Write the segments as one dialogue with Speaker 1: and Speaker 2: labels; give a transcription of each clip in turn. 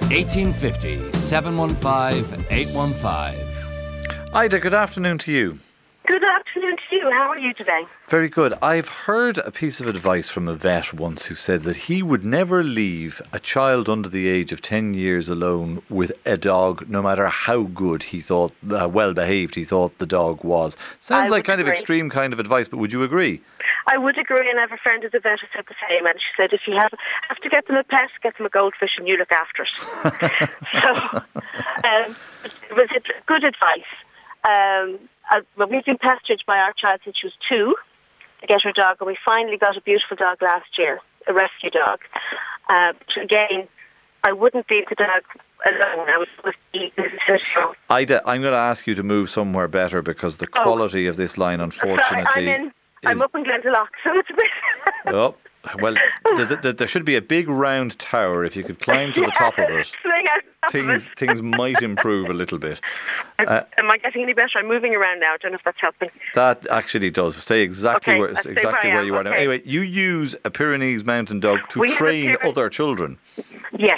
Speaker 1: 1850 715 815.
Speaker 2: Ida, good afternoon to you.
Speaker 3: Good afternoon to you. How are you today?
Speaker 2: Very good. I've heard a piece of advice from a vet once who said that he would never leave a child under the age of 10 years alone with a dog, no matter how good he thought, well behaved he thought the dog was. Sounds like kind of extreme kind of advice, but would you agree?
Speaker 3: I would agree, and I have a friend who's a vet who said the same, and she said if you have to get them a pet, get them a goldfish and you look after it. So, it was good advice. We've been pestered by our child since she was 2 to get her dog, and we finally got a beautiful dog last year, a rescue dog. Again, I wouldn't leave the dog alone. I was with the
Speaker 2: Ida, I'm going to ask you to move somewhere better because the quality of this line, unfortunately...
Speaker 3: I'm up in Glendalough, so it's a bit...
Speaker 2: Oh, well, there should be a big round tower. If you could climb to the top of it, things might improve a little bit.
Speaker 3: Am I getting any better? I'm moving around now. I don't know if that's helping.
Speaker 2: That actually does. Stay exactly where you are now.
Speaker 3: Okay.
Speaker 2: Anyway, you use a Pyrenees mountain dog to train other children.
Speaker 3: Yes.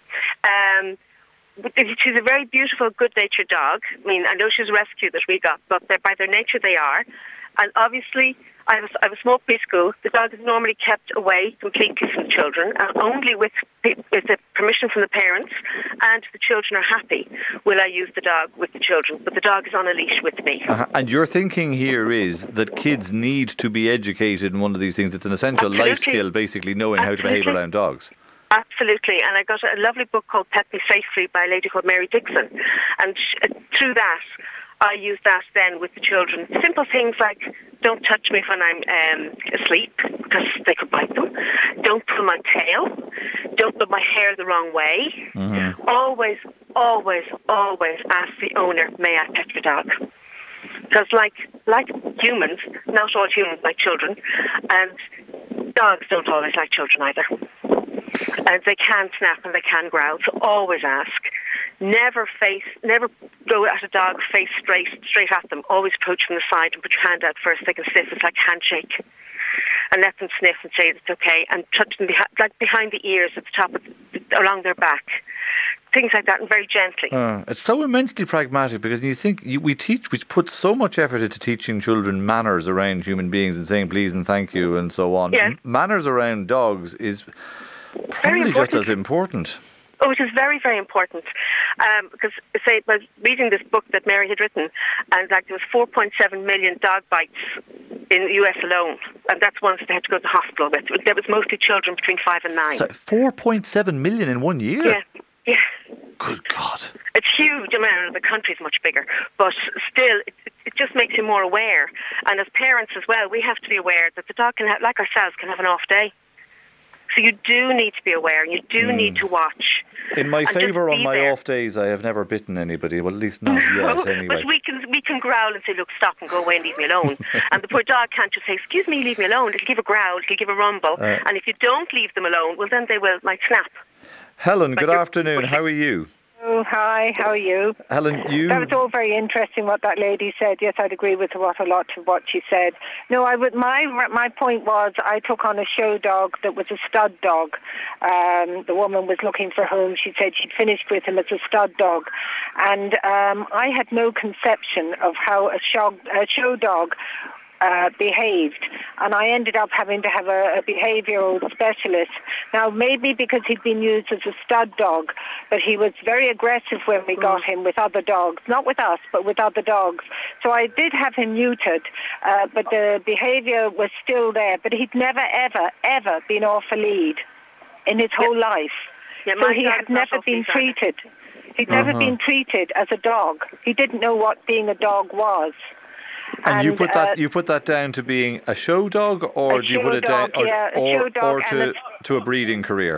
Speaker 3: She's a very beautiful, good-natured dog. I mean, I know she's a rescue that we got, but by their nature they are. And obviously, I have a small preschool. The dog is normally kept away completely from the children, and only with the permission from the parents, and the children are happy, will I use the dog with the children. But the dog is on a leash with me.
Speaker 2: And your thinking here is that kids need to be educated in one of these things. It's an essential life skill, basically, knowing how to behave around dogs.
Speaker 3: Absolutely, and I got a lovely book called Pet Me Safely by a lady called Mary Dixon, and through that, I use that then with the children. Simple things like don't touch me when I'm asleep because they could bite them. Don't pull my tail. Don't put my hair the wrong way. Mm-hmm. Always, always, always ask the owner, may I pet your dog? Because like humans, not all humans like children, and dogs don't always like children either. And they can snap and they can growl, so always ask. Never go at a dog face straight at them. Always approach from the side and put your hand out first. They can sniff. It's like a handshake. And let them sniff and say it's okay. And touch them behind the ears, at the top, along their back. Things like that, and very gently.
Speaker 2: It's so immensely pragmatic because you think we put so much effort into teaching children manners around human beings and saying please and thank you and so on.
Speaker 3: Yes.
Speaker 2: Manners around dogs is probably just as important.
Speaker 3: Oh, it is very, very important. Because, say, I was reading this book that Mary had written, and there was 4.7 million dog bites in the US alone, and that's ones they had to go to the hospital with. There was mostly children between 5 and 9.
Speaker 2: So 4.7 million in 1 year?
Speaker 3: Yeah.
Speaker 2: Good God.
Speaker 3: It's huge. I mean, the country's much bigger, but still, it just makes you more aware. And as parents as well, we have to be aware that the dog can have, like ourselves, can have an off day. So you do need to be aware, and you do need to watch.
Speaker 2: In my favour, on my off days, I have never bitten anybody. Well, at least not yet, anyway.
Speaker 3: But we can growl and say, look, stop and go away and leave me alone. And the poor dog can't just say, excuse me, leave me alone. It'll give a growl, it'll give a rumble. And if you don't leave them alone, well, then they might snap.
Speaker 2: Helen, good afternoon. How are you?
Speaker 4: Oh, hi, how are you?
Speaker 2: Helen,
Speaker 4: That was all very interesting what that lady said. Yes, I'd agree with a lot of what she said. No, my point was I took on a show dog that was a stud dog. The woman was looking for a home. She said she'd finished with him as a stud dog. And I had no conception of how a show dog behaved, and I ended up having to have a behavioural specialist. Now, maybe because he'd been used as a stud dog, but he was very aggressive when we got him with other dogs, not with us, but with other dogs. So I did have him neutered, but the behaviour was still there, but he'd never, ever, ever been off a lead in his whole life.
Speaker 3: Yeah,
Speaker 4: so he had never been treated. He'd never been treated as a dog. He didn't know what being a dog was.
Speaker 2: And you put that down to being a show dog, or do you put it down, or to a breeding career?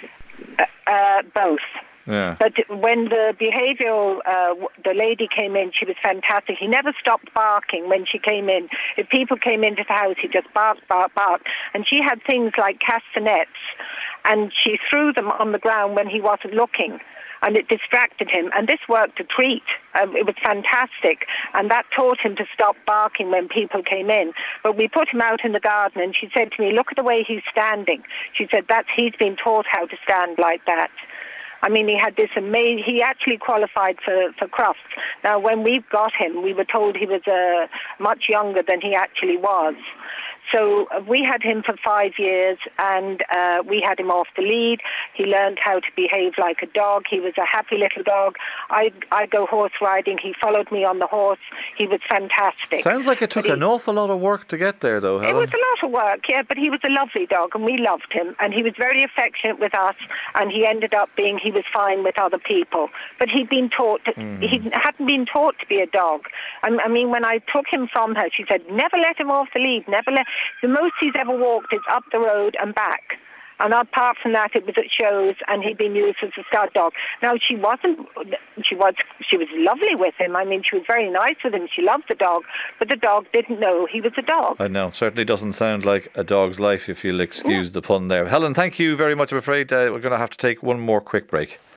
Speaker 4: Both.
Speaker 2: Yeah.
Speaker 4: But when the behavioural, the lady came in, she was fantastic. He never stopped barking when she came in. If people came into the house, he just barked, barked, barked. And she had things like castanets, and she threw them on the ground when he wasn't looking. And it distracted him. And this worked a treat. It was fantastic. And that taught him to stop barking when people came in. But we put him out in the garden, and she said to me, look at the way he's standing. She said, he's been taught how to stand like that. I mean, he had this amazing... He actually qualified for Crufts. Now, when we got him, we were told he was much younger than he actually was. So we had him for 5 years, and we had him off the lead. He learned how to behave like a dog. He was a happy little dog. I go horse riding. He followed me on the horse. He was fantastic.
Speaker 2: Sounds like it took an awful lot of work to get there, though, Helen.
Speaker 4: It was a lot of work, yeah, but he was a lovely dog, and we loved him. And he was very affectionate with us, and he ended up he was fine with other people. But he'd been taught, he hadn't been taught to be a dog. I mean, when I took him from her, she said, never let him off the lead, never let... The most he's ever walked is up the road and back. And apart from that, it was at shows, and he'd been used as a stud dog. Now, she was lovely with him. I mean, she was very nice with him. She loved the dog, but the dog didn't know he was a dog.
Speaker 2: I know. Certainly doesn't sound like a dog's life, if you'll excuse the pun there. Helen, thank you very much. I'm afraid we're going to have to take one more quick break.